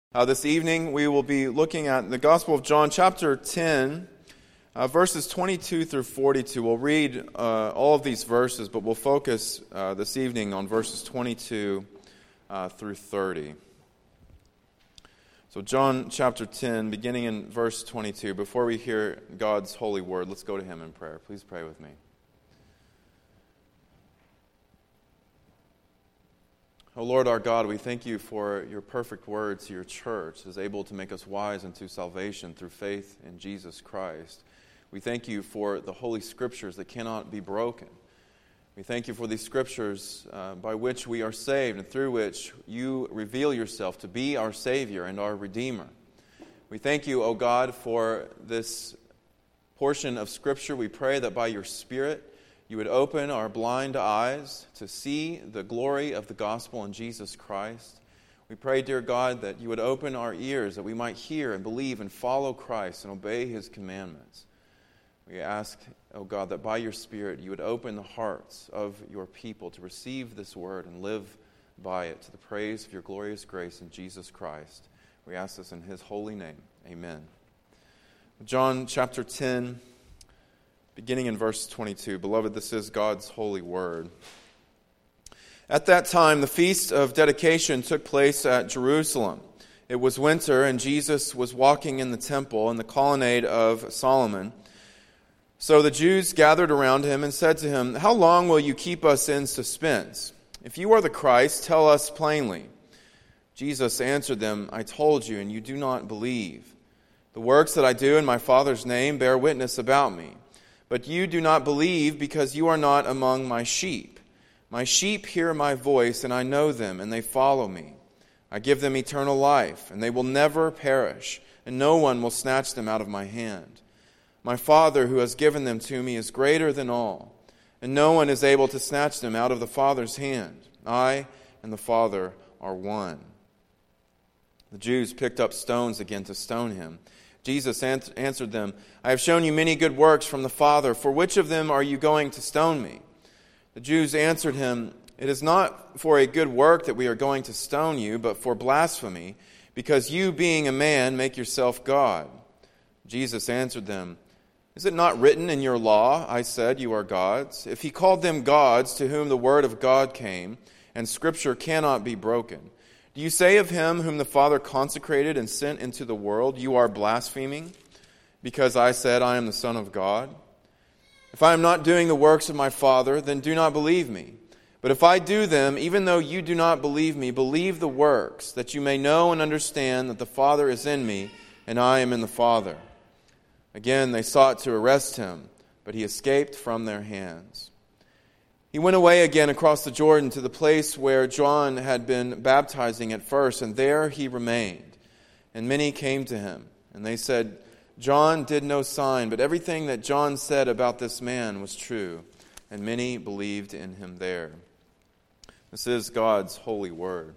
This evening we will be looking at the Gospel of John chapter 10, verses 22 through 42. We'll read all of these verses, but we'll focus this evening on verses 22 through 30. So John chapter 10, beginning in verse 22. Before we hear God's holy word, let's go to Him in prayer. Please pray with me. O Lord our God, we thank you for your perfect word to your church, is able to make us wise unto salvation through faith in Jesus Christ. We thank you for the Holy Scriptures that cannot be broken. We thank you for these Scriptures by which we are saved and through which you reveal yourself to be our Savior and our Redeemer. We thank you, O God, for this portion of Scripture. We pray that by your Spirit you would open our blind eyes to see the glory of the gospel in Jesus Christ. We pray, dear God, that you would open our ears that we might hear and believe and follow Christ and obey His commandments. We ask, O God, that by your Spirit you would open the hearts of your people to receive this word and live by it to the praise of your glorious grace in Jesus Christ. We ask this in His holy name. Amen. John chapter 10, beginning in verse 22. Beloved, this is God's holy word. At that time, the feast of dedication took place at Jerusalem. It was winter, and Jesus was walking in the temple in the colonnade of Solomon. So the Jews gathered around him and said to him, "How long will you keep us in suspense? If you are the Christ, tell us plainly." Jesus answered them, "I told you, and you do not believe. The works that I do in my Father's name bear witness about me. But you do not believe because you are not among my sheep. My sheep hear my voice, and I know them, and they follow me. I give them eternal life, and they will never perish, and no one will snatch them out of my hand. My Father who has given them to me is greater than all, and no one is able to snatch them out of the Father's hand. I and the Father are one." The Jews picked up stones again to stone him. Jesus answered them, "I have shown you many good works from the Father. For which of them are you going to stone me?" The Jews answered him, "It is not for a good work that we are going to stone you, but for blasphemy, because you, being a man, make yourself God." Jesus answered them, "Is it not written in your law, 'I said you are gods'? If he called them gods to whom the word of God came, and Scripture cannot be broken, do you say of him whom the Father consecrated and sent into the world, 'You are blaspheming', because I said I am the Son of God? If I am not doing the works of my Father, then do not believe me. But if I do them, even though you do not believe me, believe the works, that you may know and understand that the Father is in me, and I am in the Father." Again they sought to arrest him, but he escaped from their hands. He went away again across the Jordan to the place where John had been baptizing at first, and there he remained. And many came to him, and they said, "John did no sign, but everything that John said about this man was true." And many believed in him there. This is God's holy word.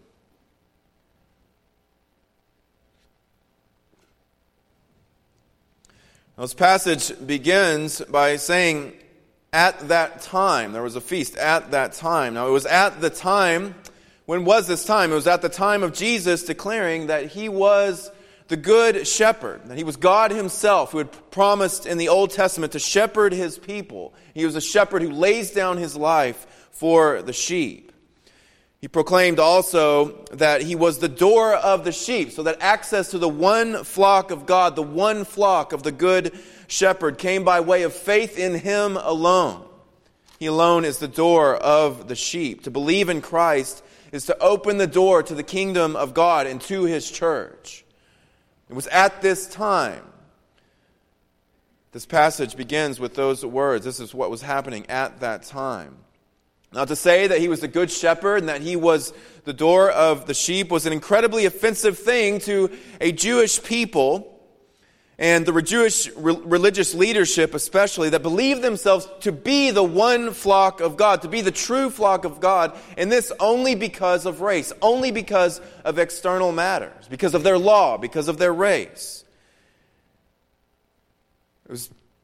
Now, this passage begins by saying, "At that time," there was a feast at that time. Now, it was at the time. When was this time? It was at the time of Jesus declaring that He was the good shepherd, that He was God Himself who had promised in the Old Testament to shepherd His people. He was a shepherd who lays down His life for the sheep. He proclaimed also that He was the door of the sheep, so that access to the one flock of God, the one flock of the good shepherd, came by way of faith in Him alone. He alone is the door of the sheep. To believe in Christ is to open the door to the kingdom of God and to His church. It was at this time. This passage begins with those words. This is what was happening at that time. Now, to say that He was the good shepherd and that He was the door of the sheep was an incredibly offensive thing to a Jewish people and the Jewish religious leadership especially, that believed themselves to be the one flock of God, to be the true flock of God, and this only because of race, only because of external matters, because of their law, because of their race.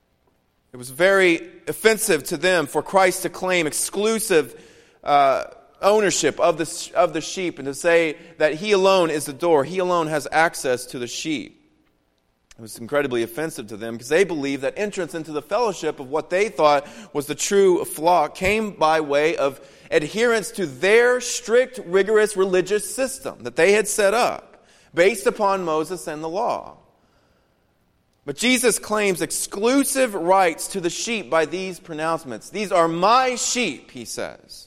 It was very offensive to them for Christ to claim exclusive ownership of the sheep and to say that he alone is the door. He alone has access to the sheep. It was incredibly offensive to them because they believed that entrance into the fellowship of what they thought was the true flock came by way of adherence to their strict, rigorous religious system that they had set up based upon Moses and the law. But Jesus claims exclusive rights to the sheep by these pronouncements. These are my sheep, he says.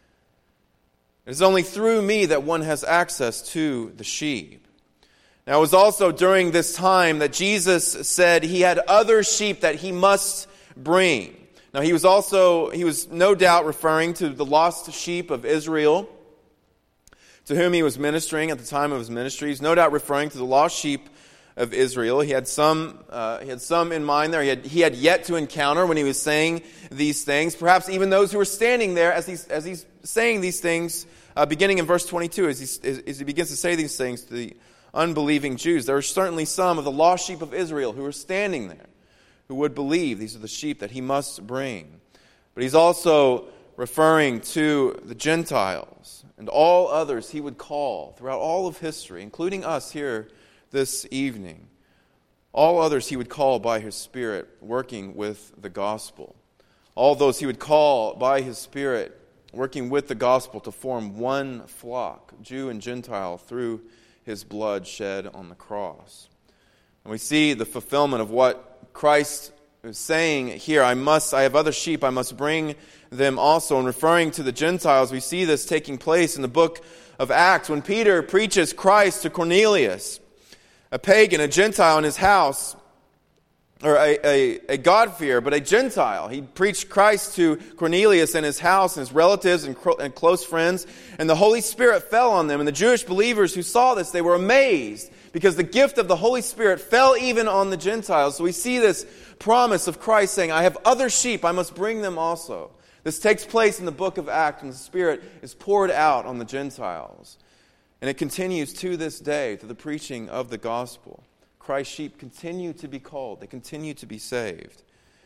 It is only through me that one has access to the sheep. Now, it was also during this time that Jesus said he had other sheep that he must bring. Now, he was no doubt referring to the lost sheep of Israel, to whom he was ministering at the time of his ministry. He's no doubt referring to the lost sheep of Israel. He had some in mind there. He had yet to encounter when he was saying these things. Perhaps even those who were standing there as he's saying these things, beginning in verse 22, as he begins to say these things to the unbelieving Jews. There were certainly some of the lost sheep of Israel who were standing there, who would believe these are the sheep that he must bring. But he's also referring to the Gentiles and all others he would call throughout all of history, including us here this evening. All others he would call by his Spirit, working with the gospel. All those he would call by his Spirit, working with the gospel to form one flock, Jew and Gentile, through his blood shed on the cross. And we see the fulfillment of what Christ is saying here. I have other sheep, I must bring them also. And referring to the Gentiles, we see this taking place in the book of Acts when Peter preaches Christ to Cornelius, a pagan, a Gentile in his house, or a God-fearer, but a Gentile. He preached Christ to Cornelius and his house and his relatives and close friends, and the Holy Spirit fell on them. And the Jewish believers who saw this, they were amazed because the gift of the Holy Spirit fell even on the Gentiles. So we see this promise of Christ saying, I have other sheep, I must bring them also. This takes place in the book of Acts when the Spirit is poured out on the Gentiles. And it continues to this day through the preaching of the gospel. Christ's sheep continue to be called. They continue to be saved.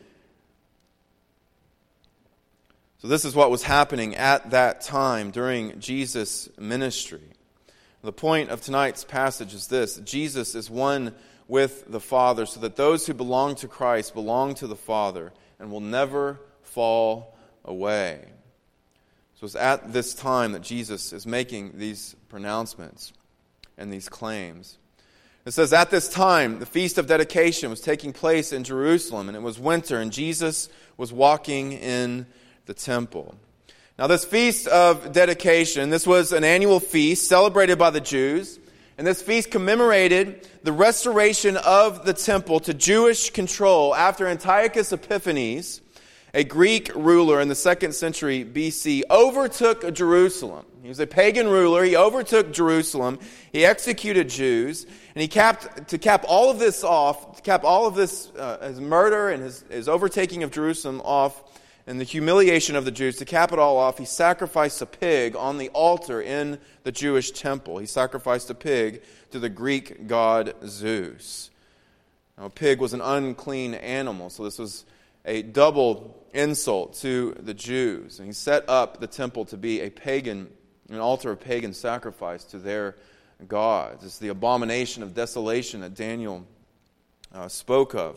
So this is what was happening at that time during Jesus' ministry. The point of tonight's passage is this: Jesus is one with the Father, so that those who belong to Christ belong to the Father and will never fall away. So it's at this time that Jesus is making these pronouncements and these claims. It says, at this time, the Feast of Dedication was taking place in Jerusalem, and it was winter, and Jesus was walking in the temple. Now, this Feast of Dedication, this was an annual feast celebrated by the Jews, and this feast commemorated the restoration of the temple to Jewish control after Antiochus Epiphanes, a Greek ruler in the 2nd century BC, overtook Jerusalem. He was a pagan ruler. He overtook Jerusalem. He executed Jews. And to cap all of this off, his murder and his overtaking of Jerusalem off, and the humiliation of the Jews, to cap it all off, he sacrificed a pig on the altar in the Jewish temple. He sacrificed a pig to the Greek god Zeus. Now, a pig was an unclean animal, so this was a double insult to the Jews. And he set up the temple to be an altar of pagan sacrifice to their gods. It's the abomination of desolation that Daniel spoke of.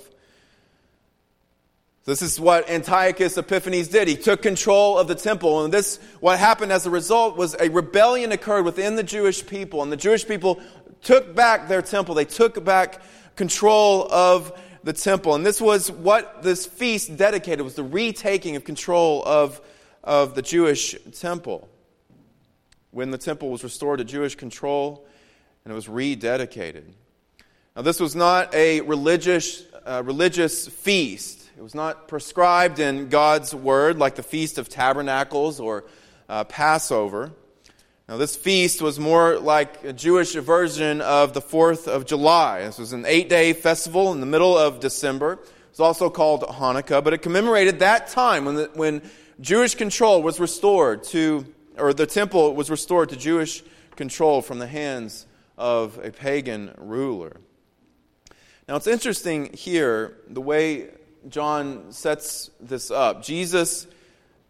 This is what Antiochus Epiphanes did. He took control of the temple, and what happened as a result was a rebellion occurred within the Jewish people, and the Jewish people took back their temple. They took back control of the temple, and this was what this feast dedicated, was the retaking of control of the Jewish temple. When the temple was restored to Jewish control, and it was rededicated. Now, this was not a religious feast. It was not prescribed in God's Word like the Feast of Tabernacles or Passover. Now, this feast was more like a Jewish version of the 4th of July. This was an 8-day festival in the middle of December. It was also called Hanukkah, but it commemorated that time when Jewish control was restored the temple was restored to Jewish control from the hands of a pagan ruler. Now, it's interesting here the way John sets this up. Jesus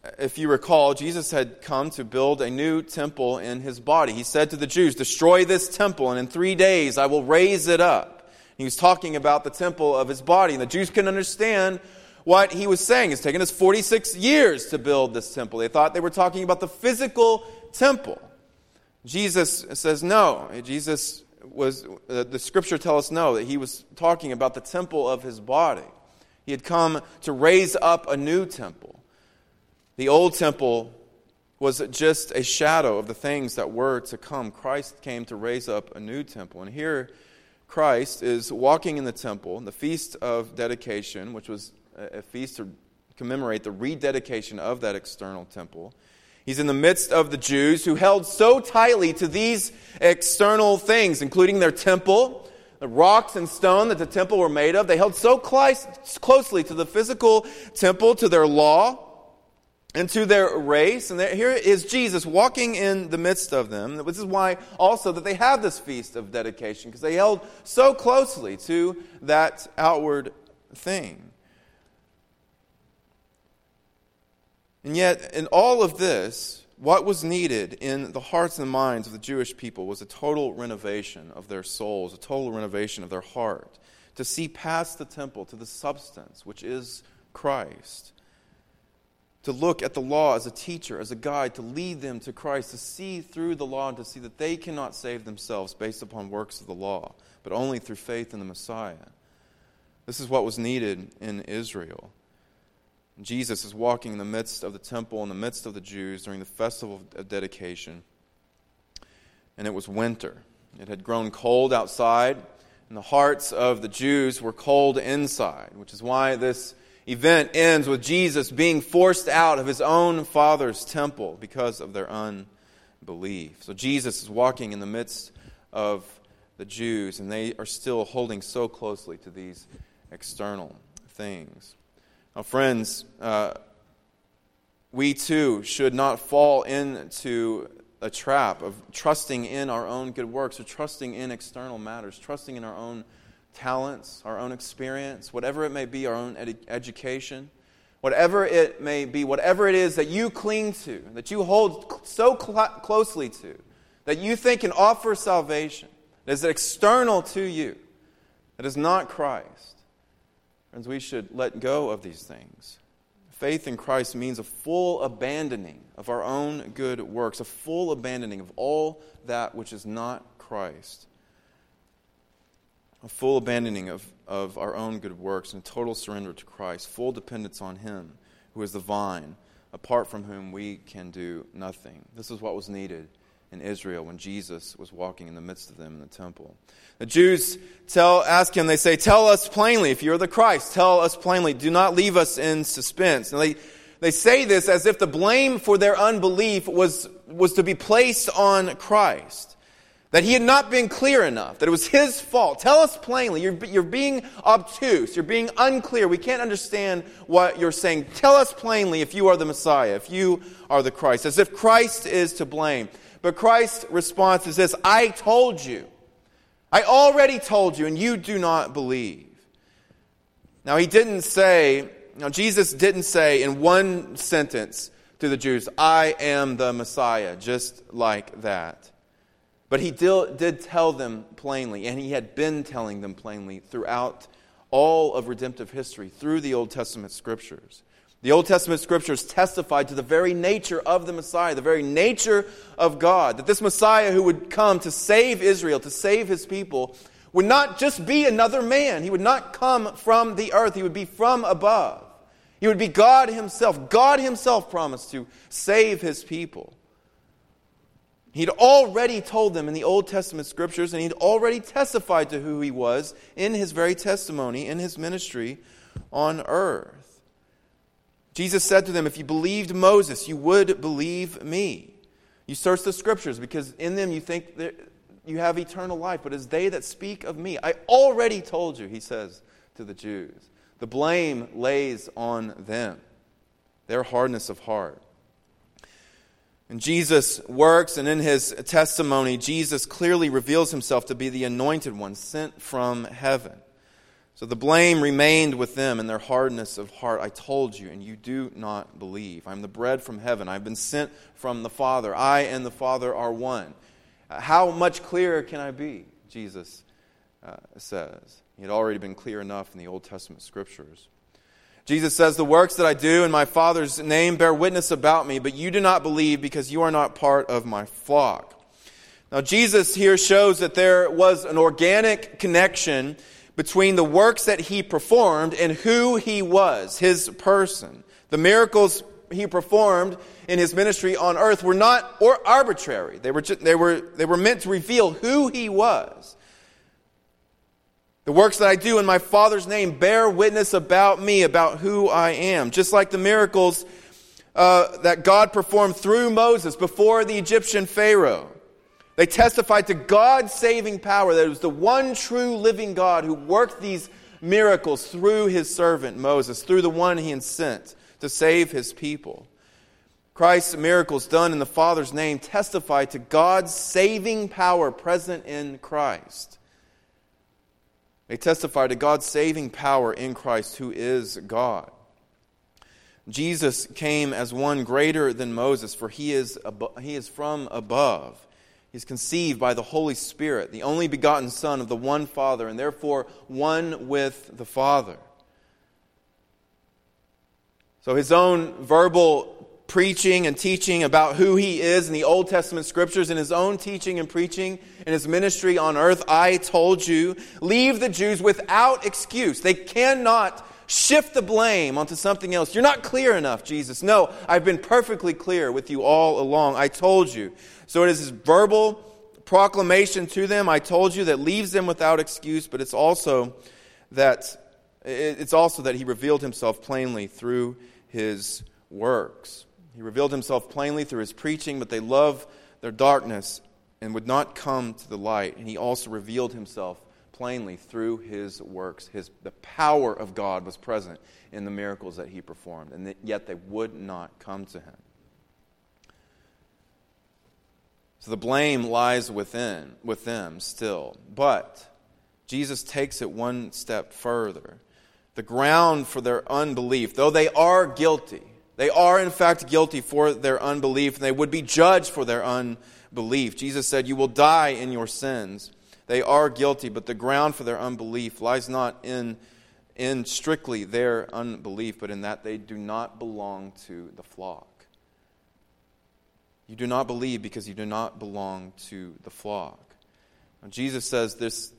if you recall, Jesus had come to build a new temple in his body. He said to the Jews, "Destroy this temple, and in 3 days I will raise it up." He was talking about the temple of his body. And the Jews couldn't understand what he was saying. It's taken us 46 years to build this temple. They thought they were talking about the physical temple. Jesus says no. The scripture tells us no, that he was talking about the temple of his body. He had come to raise up a new temple. The old temple was just a shadow of the things that were to come. Christ came to raise up a new temple. And here Christ is walking in the temple, the Feast of Dedication, which was a feast to commemorate the rededication of that external temple. He's in the midst of the Jews who held so tightly to these external things, including their temple, the rocks and stone that the temple were made of. They held so closely to the physical temple, to their law, and to their race. And here is Jesus walking in the midst of them. This is why also that they have this Feast of Dedication, because they held so closely to that outward thing. And yet, in all of this, what was needed in the hearts and minds of the Jewish people was a total renovation of their souls, a total renovation of their heart, to see past the temple to the substance, which is Christ. To look at the law as a teacher, as a guide, to lead them to Christ, to see through the law and to see that they cannot save themselves based upon works of the law, but only through faith in the Messiah. This is what was needed in Israel. Jesus is walking in the midst of the temple, in the midst of the Jews during the festival of dedication. And it was winter. It had grown cold outside, and the hearts of the Jews were cold inside, which is why this event ends with Jesus being forced out of his own Father's temple because of their unbelief. So Jesus is walking in the midst of the Jews, and they are still holding so closely to these external things. Now, friends, we too should not fall into a trap of trusting in our own good works or trusting in external matters, trusting in our own talents, our own experience, whatever it may be, our own education, whatever it may be, whatever it is that you cling to, that you hold so closely to, that you think can offer salvation, that is external to you, that is not Christ. Friends, we should let go of these things. Faith in Christ means a full abandoning of our own good works, a full abandoning of all that which is not Christ. A full abandoning of our own good works and total surrender to Christ, full dependence on Him, who is the vine, apart from whom we can do nothing. This is what was needed in Israel when Jesus was walking in the midst of them in the temple. The Jews ask him, they say, "Tell us plainly, if you're the Christ, tell us plainly. Do not leave us in suspense." And they say this as if the blame for their unbelief was to be placed on Christ. That he had not been clear enough, that it was his fault. Tell us plainly. You're being obtuse. You're being unclear. We can't understand what you're saying. Tell us plainly if you are the Messiah, if you are the Christ. As if Christ is to blame. But Christ's response is this: I told you. I already told you, and you do not believe. Now, Jesus didn't say in one sentence to the Jews, "I am the Messiah," just like that. But he did tell them plainly, and he had been telling them plainly throughout all of redemptive history, through the Old Testament Scriptures. The Old Testament Scriptures testified to the very nature of the Messiah, the very nature of God, that this Messiah who would come to save Israel, to save His people, would not just be another man. He would not come from the earth. He would be from above. He would be God Himself. God Himself promised to save His people. He'd already told them in the Old Testament Scriptures, and He'd already testified to who He was in His very testimony, in His ministry on earth. Jesus said to them, "If you believed Moses, you would believe me. You search the Scriptures because in them you think that you have eternal life, but it's they that speak of me. I already told you," He says to the Jews. The blame lays on them, their hardness of heart. And Jesus works, and in His testimony, Jesus clearly reveals Himself to be the Anointed One sent from heaven. So the blame remained with them in their hardness of heart. I told you, and you do not believe. I am the bread from heaven. I have been sent from the Father. I and the Father are one. How much clearer can I be? Jesus says. He had already been clear enough in the Old Testament Scriptures. Jesus says, the works that I do in my Father's name bear witness about me, but you do not believe because you are not part of my flock. Now Jesus here shows that there was an organic connection between the works that he performed and who he was, his person. The miracles he performed in his ministry on earth were not arbitrary. They were meant to reveal who he was. The works that I do in my Father's name bear witness about me, about who I am. Just like the miracles that God performed through Moses before the Egyptian Pharaoh. They testified to God's saving power, that it was the one true living God who worked these miracles through his servant Moses, through the one he had sent to save his people. Christ's miracles done in the Father's name testify to God's saving power present in Christ. They testify to God's saving power in Christ, who is God. Jesus came as one greater than Moses, for he is from above. He's conceived by the Holy Spirit, the only begotten Son of the one Father, and therefore one with the Father. So his own verbal preaching and teaching about who he is in the Old Testament Scriptures, and his own teaching and preaching in his ministry on earth, I told you, leave the Jews without excuse. They cannot shift the blame onto something else. You're not clear enough, Jesus. No, I've been perfectly clear with you all along. I told you. So it is his verbal proclamation to them, I told you, that leaves them without excuse, but it's also that he revealed himself plainly through his works. He revealed himself plainly through his preaching, but they loved their darkness and would not come to the light. And he also revealed himself plainly through his works. The power of God was present in the miracles that he performed, and yet they would not come to him. So the blame lies with them still. But Jesus takes it one step further. The ground for their unbelief, though they are guilty, they are in fact guilty for their unbelief, and they would be judged for their unbelief. Jesus said, you will die in your sins. They are guilty, but the ground for their unbelief lies not in strictly their unbelief, but in that they do not belong to the flock. You do not believe because you do not belong to the flock. Now, Jesus says this,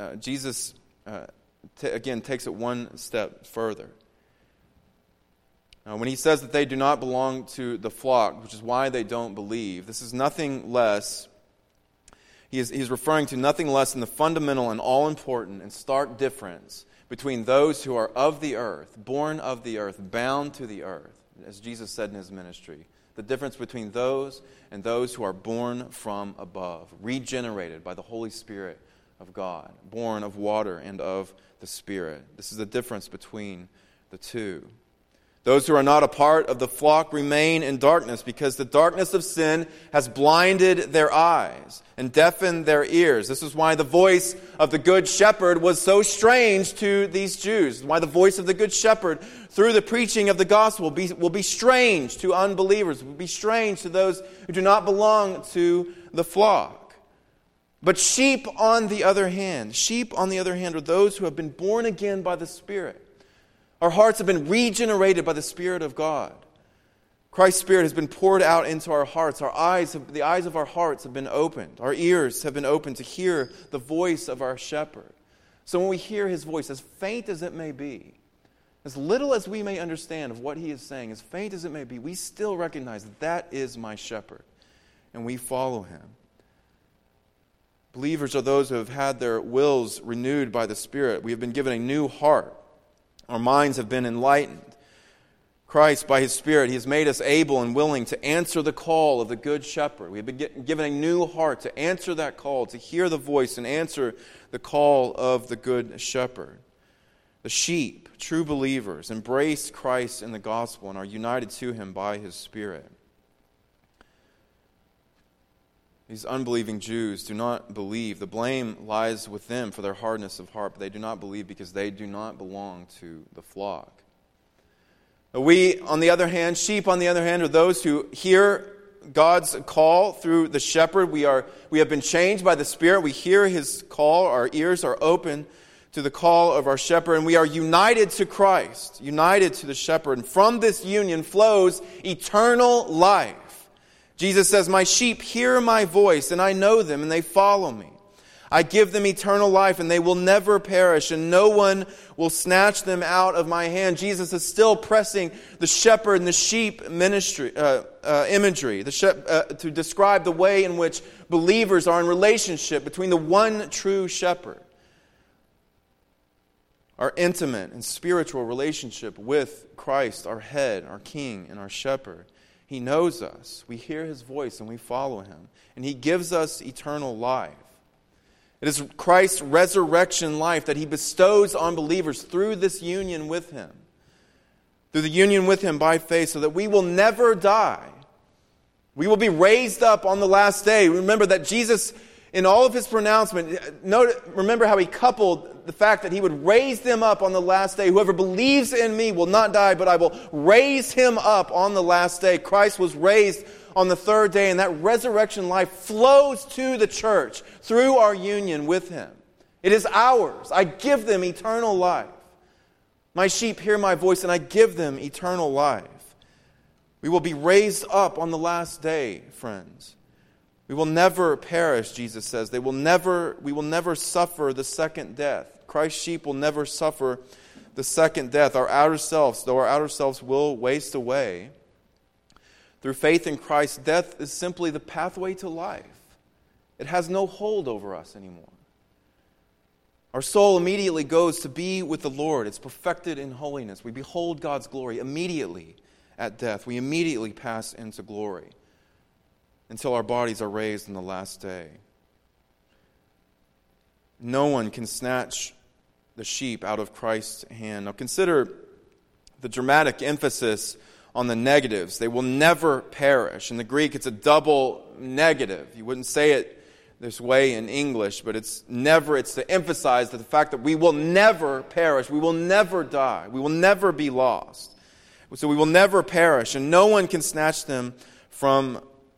again takes it one step further. Now, when he says that they do not belong to the flock, which is why they don't believe, this is nothing less. He's referring to nothing less than the fundamental and all-important and stark difference between those who are of the earth, born of the earth, bound to the earth, as Jesus said in his ministry. The difference between those and those who are born from above, regenerated by the Holy Spirit of God, born of water and of the Spirit. This is the difference between the two. Those who are not a part of the flock remain in darkness because the darkness of sin has blinded their eyes and deafened their ears. This is why the voice of the Good Shepherd was so strange to these Jews. Why the voice of the Good Shepherd through the preaching of the gospel will be strange to unbelievers, will be strange to those who do not belong to the flock. But sheep, on the other hand, are those who have been born again by the Spirit. Our hearts have been regenerated by the Spirit of God. Christ's Spirit has been poured out into our hearts. The eyes of our hearts have been opened. Our ears have been opened to hear the voice of our shepherd. So when we hear his voice, as faint as it may be, as little as we may understand of what he is saying, as faint as it may be, we still recognize that is my shepherd, and we follow him. Believers are those who have had their wills renewed by the Spirit. We have been given a new heart. Our minds have been enlightened. Christ, by his Spirit, he has made us able and willing to answer the call of the Good Shepherd. We have been given a new heart to answer that call, to hear the voice and answer the call of the Good Shepherd. The sheep, true believers, embrace Christ in the gospel and are united to him by his Spirit. These unbelieving Jews do not believe. The blame lies with them for their hardness of heart, but they do not believe because they do not belong to the flock. We, on the other hand, sheep, on the other hand, are those who hear God's call through the shepherd. We have been changed by the Spirit. We hear His call. Our ears are open to the call of our shepherd, and we are united to Christ, united to the shepherd. And from this union flows eternal life. Jesus says, "My sheep hear my voice, and I know them, and they follow me. I give them eternal life, and they will never perish, and no one will snatch them out of my hand." Jesus is still pressing the shepherd and the sheep imagery to describe the way in which believers are in relationship between the one true shepherd. Our intimate and spiritual relationship with Christ, our head, our King, and our shepherd. He knows us. We hear His voice and we follow Him. And He gives us eternal life. It is Christ's resurrection life that He bestows on believers through this union with Him. Through the union with Him by faith, so that we will never die. We will be raised up on the last day. Remember that Jesus, in all of His pronouncement, remember how He coupled the fact that He would raise them up on the last day. Whoever believes in me will not die, but I will raise him up on the last day. Christ was raised on the third day, and that resurrection life flows to the church through our union with Him. It is ours. I give them eternal life. My sheep hear my voice, and I give them eternal life. We will be raised up on the last day, friends. We will never perish, Jesus says. We will never suffer the second death. Christ's sheep will never suffer the second death. Our outer selves, though our outer selves will waste away, through faith in Christ, death is simply the pathway to life. It has no hold over us anymore. Our soul immediately goes to be with the Lord. It's perfected in holiness. We behold God's glory immediately at death. We immediately pass into glory until our bodies are raised in the last day. No one can snatch the sheep out of Christ's hand. Now consider the dramatic emphasis on the negatives. They will never perish. In the Greek, it's a double negative. You wouldn't say it this way in English, but it's to emphasize the fact that we will never perish. We will never die. We will never be lost. So we will never perish, and no one can snatch us from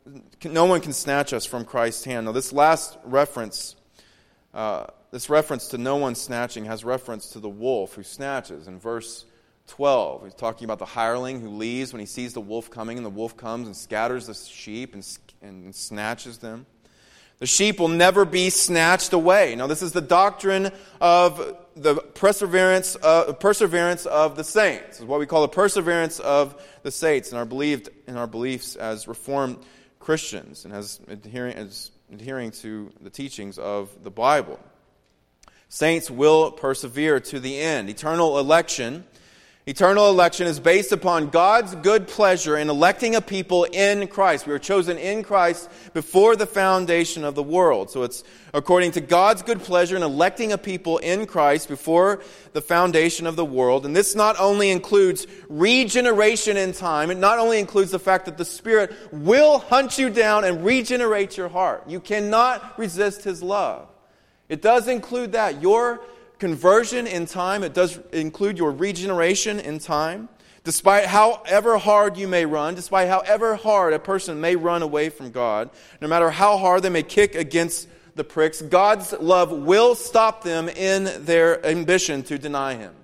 Christ's hand. Now this last reference, this reference to no one snatching has reference to the wolf who snatches. In verse 12, he's talking about the hireling who leaves when he sees the wolf coming, and the wolf comes and scatters the sheep and snatches them. The sheep will never be snatched away. Now this is the doctrine of the perseverance of the saints. This is what we call the perseverance of the saints in our beliefs as Reformed Christians and as adhering to the teachings of the Bible. Saints will persevere to the end. Eternal election is based upon God's good pleasure in electing a people in Christ. We were chosen in Christ before the foundation of the world. So it's according to God's good pleasure in electing a people in Christ before the foundation of the world. And this not only includes regeneration in time, it not only includes the fact that the Spirit will hunt you down and regenerate your heart. You cannot resist His love. It does include that. Your conversion in time, it does include your regeneration in time. Despite however hard you may run, despite however hard a person may run away from God, no matter how hard they may kick against the pricks, God's love will stop them in their ambition to deny Him.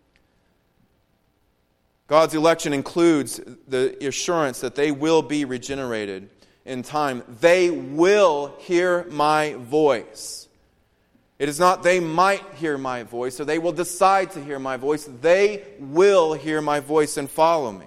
God's election includes the assurance that they will be regenerated in time. They will hear my voice. It is not they might hear my voice, or they will decide to hear my voice. They will hear my voice and follow me.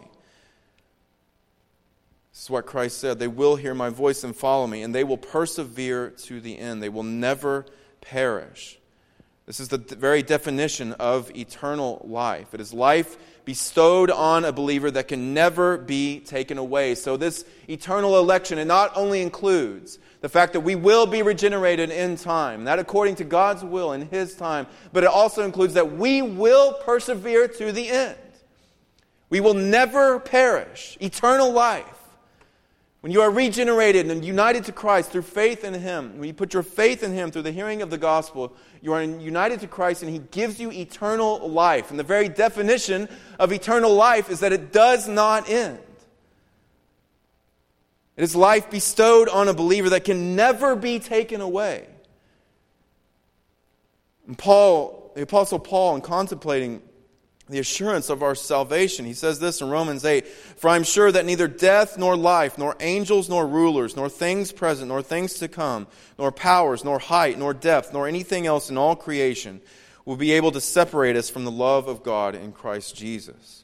This is what Christ said. They will hear my voice and follow me, and they will persevere to the end. They will never perish. This is the very definition of eternal life. It is life bestowed on a believer that can never be taken away. So this eternal election, it not only includes the fact that we will be regenerated in time, that according to God's will in His time, but it also includes that we will persevere to the end. We will never perish. Eternal life. When you are regenerated and united to Christ through faith in Him, when you put your faith in Him through the hearing of the gospel, you are united to Christ and He gives you eternal life. And the very definition of eternal life is that it does not end. It is life bestowed on a believer that can never be taken away. And Paul, the Apostle Paul, in contemplating the assurance of our salvation, he says this in Romans 8, "For I am sure that neither death nor life, nor angels nor rulers, nor things present, nor things to come, nor powers, nor height, nor depth, nor anything else in all creation will be able to separate us from the love of God in Christ Jesus."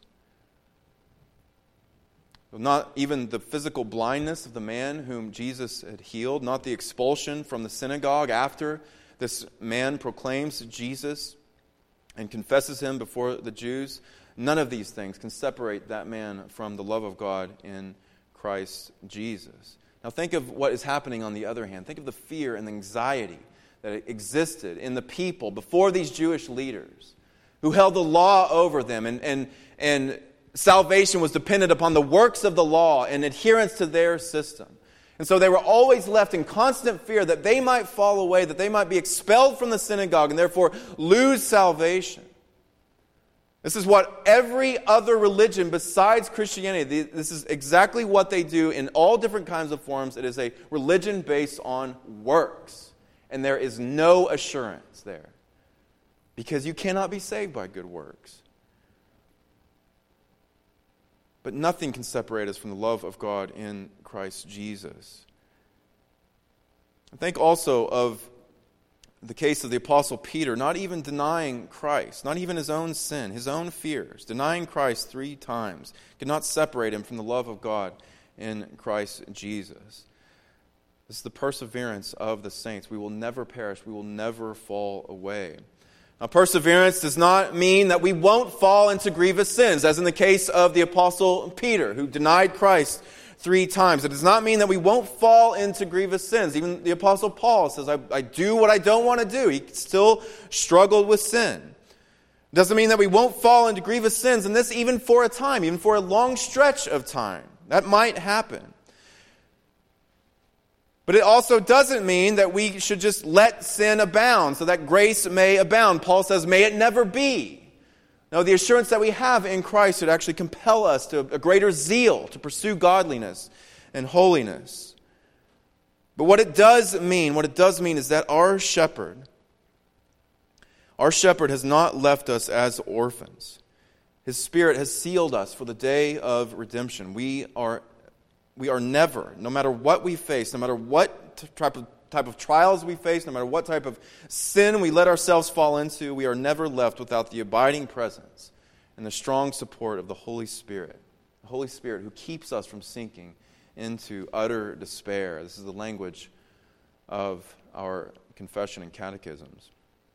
Not even the physical blindness of the man whom Jesus had healed, not the expulsion from the synagogue after this man proclaims Jesus and confesses Him before the Jews. None of these things can separate that man from the love of God in Christ Jesus. Now think of what is happening on the other hand. Think of the fear and anxiety that existed in the people before these Jewish leaders who held the law over them, and salvation was dependent upon the works of the law and adherence to their system. And so they were always left in constant fear that they might fall away, that they might be expelled from the synagogue and therefore lose salvation. This is what every other religion besides Christianity, this is exactly what they do in all different kinds of forms. It is a religion based on works. And there is no assurance there. Because you cannot be saved by good works. But nothing can separate us from the love of God in Christ Jesus. Think also of the case of the Apostle Peter, not even denying Christ, not even his own sin, his own fears, denying Christ 3 times, could not separate him from the love of God in Christ Jesus. This is the perseverance of the saints. We will never perish. We will never fall away. Now, perseverance does not mean that we won't fall into grievous sins, as in the case of the Apostle Peter, who denied Christ 3 times. It does not mean that we won't fall into grievous sins. Even the Apostle Paul says, I do what I don't want to do. He still struggled with sin. It doesn't mean that we won't fall into grievous sins, and this even for a time, even for a long stretch of time. That might happen. But it also doesn't mean that we should just let sin abound so that grace may abound. Paul says, may it never be. No, the assurance that we have in Christ should actually compel us to a greater zeal to pursue godliness and holiness. But what it does mean is that our shepherd has not left us as orphans. His Spirit has sealed us for the day of redemption. We are never, no matter what we face, no matter what type of trials we face, no matter what type of sin we let ourselves fall into, we are never left without the abiding presence and the strong support of the Holy Spirit. The Holy Spirit who keeps us from sinking into utter despair. This is the language of our confession and catechisms.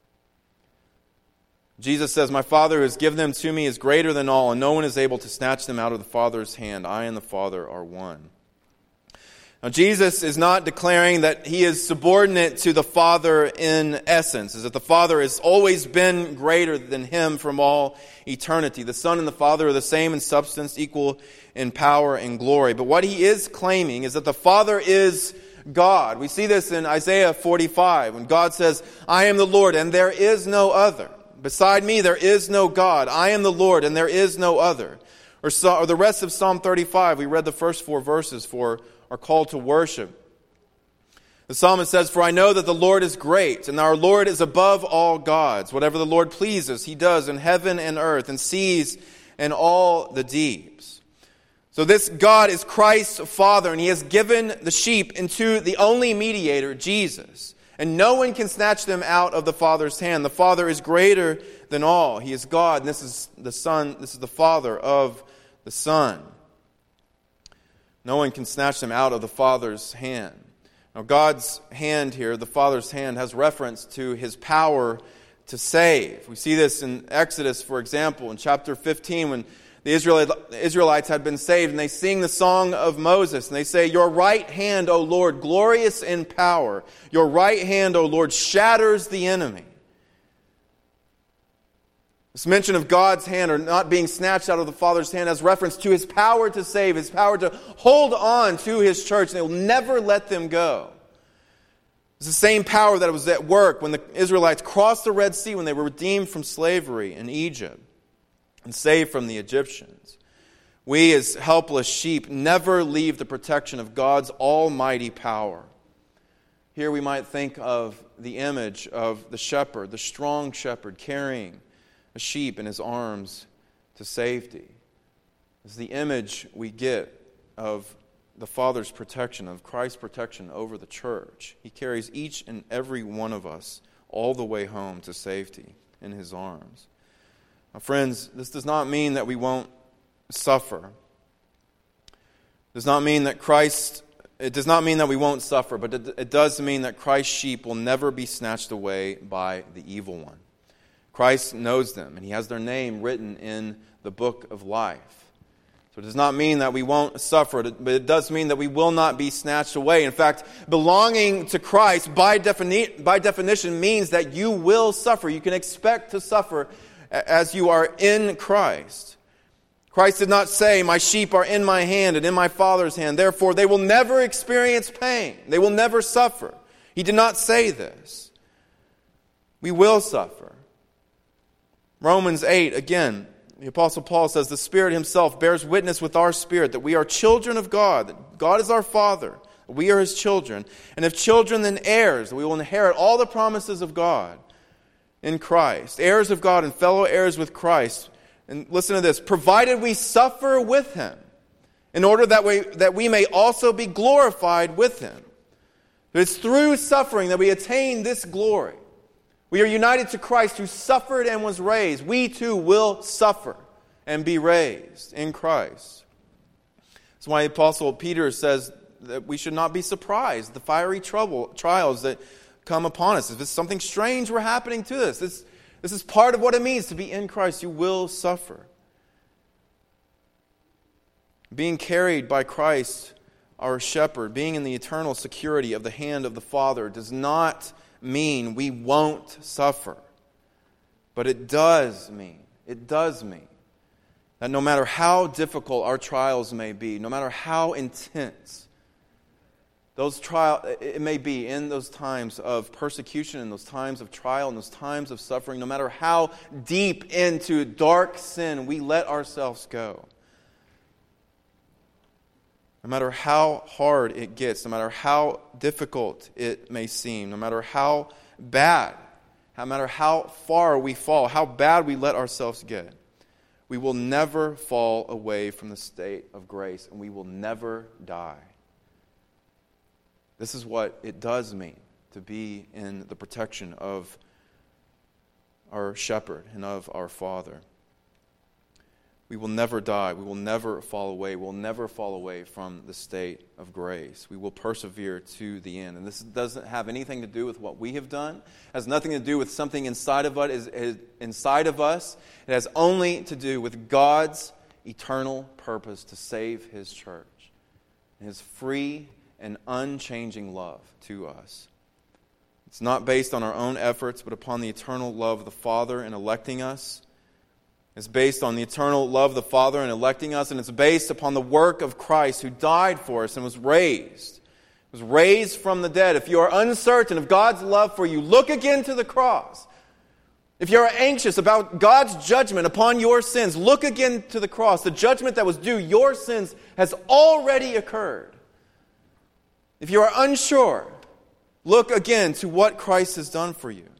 Jesus says, "My Father who has given them to me is greater than all, and no one is able to snatch them out of the Father's hand. I and the Father are one." Now, Jesus is not declaring that He is subordinate to the Father in essence, as that the Father has always been greater than Him from all eternity. The Son and the Father are the same in substance, equal in power and glory. But what He is claiming is that the Father is God. We see this in Isaiah 45, when God says, "I am the Lord, and there is no other. Beside me there is no God. I am the Lord, and there is no other." Or the rest of Psalm 35, we read the first 4 verses for our call to worship. The psalmist says, "For I know that the Lord is great, and our Lord is above all gods. Whatever the Lord pleases, He does in heaven and earth, and seas and all the deeps." So this God is Christ's Father, and He has given the sheep into the only mediator, Jesus. And no one can snatch them out of the Father's hand. The Father is greater than all. He is God, and this is the Son, this is the Father of the Son. No one can snatch them out of the Father's hand. Now, God's hand here, the Father's hand, has reference to His power to save. We see this in Exodus, for example, in chapter 15, when the Israelites had been saved, and they sing the song of Moses, and they say, "Your right hand, O Lord, glorious in power. Your right hand, O Lord, shatters the enemy." This mention of God's hand, or not being snatched out of the Father's hand, has reference to His power to save, His power to hold on to His church, and He will never let them go. It's the same power that was at work when the Israelites crossed the Red Sea, when they were redeemed from slavery in Egypt and saved from the Egyptians. We, as helpless sheep, never leave the protection of God's almighty power. Here we might think of the image of the shepherd, the strong shepherd, carrying a sheep in his arms to safety. It's the image we get of the Father's protection, of Christ's protection over the church. He carries each and every one of us all the way home to safety in His arms. Now, friends, this does not mean that we won't suffer. It does not mean that we won't suffer, but it does mean that Christ's sheep will never be snatched away by the evil one. Christ knows them, and He has their name written in the book of life. So it does not mean that we won't suffer, but it does mean that we will not be snatched away. In fact, belonging to Christ by definition means that you will suffer. You can expect to suffer as you are in Christ. Christ did not say, "My sheep are in my hand and in my Father's hand. Therefore, they will never experience pain. They will never suffer." He did not say this. We will suffer. Romans 8, again, the Apostle Paul says, "The Spirit Himself bears witness with our spirit that we are children of God, that God is our Father, that we are His children. And if children, then heirs, that we will inherit all the promises of God in Christ. Heirs of God and fellow heirs with Christ." And listen to this: "Provided we suffer with Him, in order that we may also be glorified with Him." But it's through suffering that we attain this glory. We are united to Christ, who suffered and was raised. We too will suffer and be raised in Christ. That's why the Apostle Peter says that we should not be surprised at the fiery trials that come upon us. If it's something strange were happening to us, this is part of what it means to be in Christ. You will suffer. Being carried by Christ, our shepherd, being in the eternal security of the hand of the Father, does not mean we won't suffer. But it does mean that no matter how difficult our trials may be, no matter how intense those trials it may be, in those times of persecution, in those times of trial, in those times of suffering, no matter how deep into dark sin we let ourselves go, no matter how hard it gets, no matter how difficult it may seem, no matter how bad, no matter how far we fall, how bad we let ourselves get, we will never fall away from the state of grace, and we will never die. This is what it does mean to be in the protection of our shepherd and of our Father. We will never die. We will never fall away. We will never fall away from the state of grace. We will persevere to the end. And this doesn't have anything to do with what we have done. It has nothing to do with something inside of us. It has only to do with God's eternal purpose to save His church, and His free and unchanging love to us. It's not based on our own efforts, but upon the eternal love of the Father in electing us. It's based on the eternal love of the Father in electing us, and it's based upon the work of Christ, who died for us and was raised. He was raised from the dead. If you are uncertain of God's love for you, look again to the cross. If you are anxious about God's judgment upon your sins, look again to the cross. The judgment that was due your sins has already occurred. If you are unsure, look again to what Christ has done for you.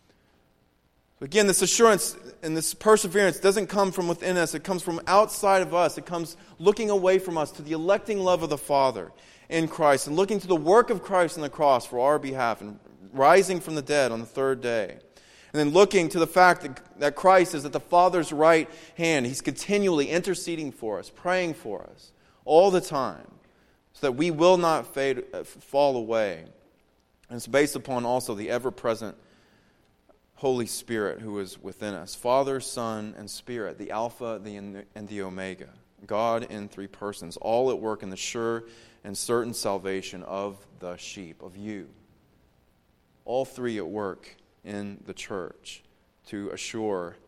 Again, this assurance and this perseverance doesn't come from within us. It comes from outside of us. It comes looking away from us to the electing love of the Father in Christ, and looking to the work of Christ on the cross for our behalf, and rising from the dead on the third day. And then looking to the fact that Christ is at the Father's right hand. He's continually interceding for us, praying for us all the time, so that we will not fall away. And it's based upon also the ever-present Holy Spirit who is within us. Father, Son, and Spirit, the Alpha and the Omega. God in three persons, all at work in the sure and certain salvation of the sheep, of you. All three at work in the church to assure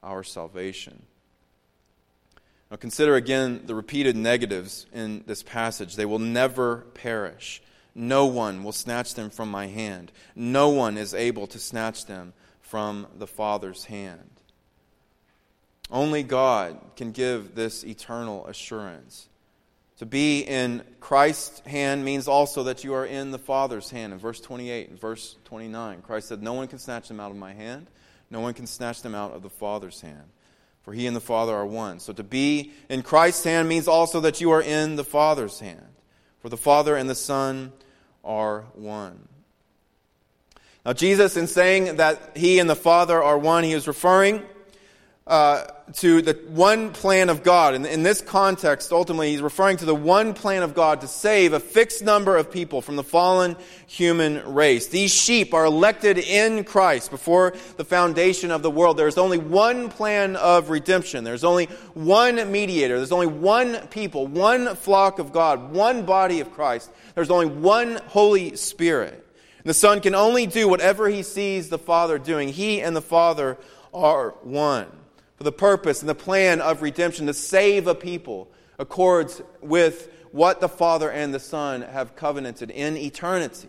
our salvation. Now consider again the repeated negatives in this passage. They will never perish. No one will snatch them from my hand. No one is able to snatch them from the Father's hand. Only God can give this eternal assurance. To be in Christ's hand means also that you are in the Father's hand. In verse 28 and verse 29, Christ said, no one can snatch them out of my hand. No one can snatch them out of the Father's hand. For he and the Father are one. So to be in Christ's hand means also that you are in the Father's hand. For the Father and the Son are one. Now Jesus, in saying that he and the Father are one, he is referring to the one plan of God. And in this context, ultimately, he's referring to the one plan of God to save a fixed number of people from the fallen human race. These sheep are elected in Christ before the foundation of the world. There's only one plan of redemption. There's only one mediator. There's only one people, one flock of God, one body of Christ. There's only one Holy Spirit. And the Son can only do whatever he sees the Father doing. He and the Father are one. For the purpose and the plan of redemption to save a people accords with what the Father and the Son have covenanted in eternity.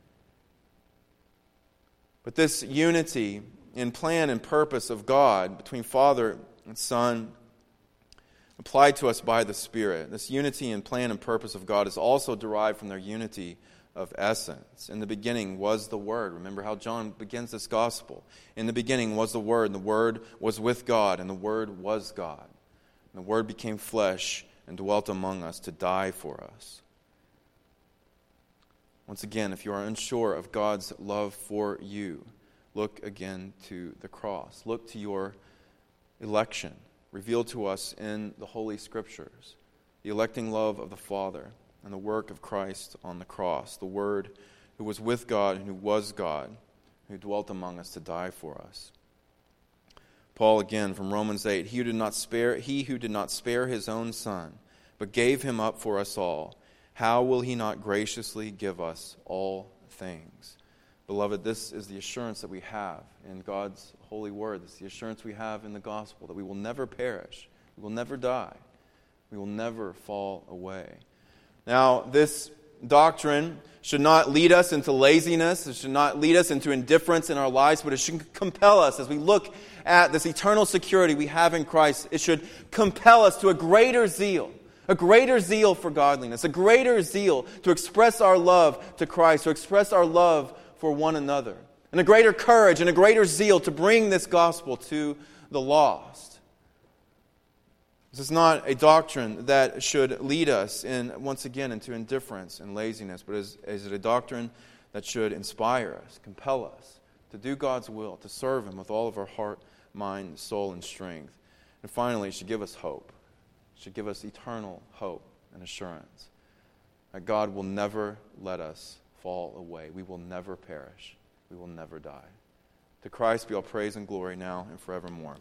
But this unity in plan and purpose of God between Father and Son, applied to us by the Spirit, this unity in plan and purpose of God is also derived from their unity of essence. In the beginning was the Word. Remember how John begins this gospel. In the beginning was the Word, and the Word was with God, and the Word was God. And the Word became flesh and dwelt among us to die for us. Once again, if you are unsure of God's love for you, look again to the cross. Look to your election, revealed to us in the Holy Scriptures. The electing love of the Father and the work of Christ on the cross, the Word who was with God and who was God, who dwelt among us to die for us. Paul again from Romans 8, he who did not spare his own Son, but gave him up for us all, how will he not graciously give us all things? Beloved, this is the assurance that we have in God's holy word. This is the assurance we have in the gospel, that we will never perish, we will never die, we will never fall away. Now, this doctrine should not lead us into laziness. It should not lead us into indifference in our lives, but it should compel us as we look at this eternal security we have in Christ. It should compel us to a greater zeal for godliness, a greater zeal to express our love to Christ, to express our love for one another, and a greater courage and a greater zeal to bring this gospel to the lost. This is not a doctrine that should lead us once again into indifference and laziness, but is it a doctrine that should inspire us, compel us to do God's will, to serve Him with all of our heart, mind, soul, and strength. And finally, it should give us hope. It should give us eternal hope and assurance that God will never let us fall away. We will never perish. We will never die. To Christ be all praise and glory now and forevermore.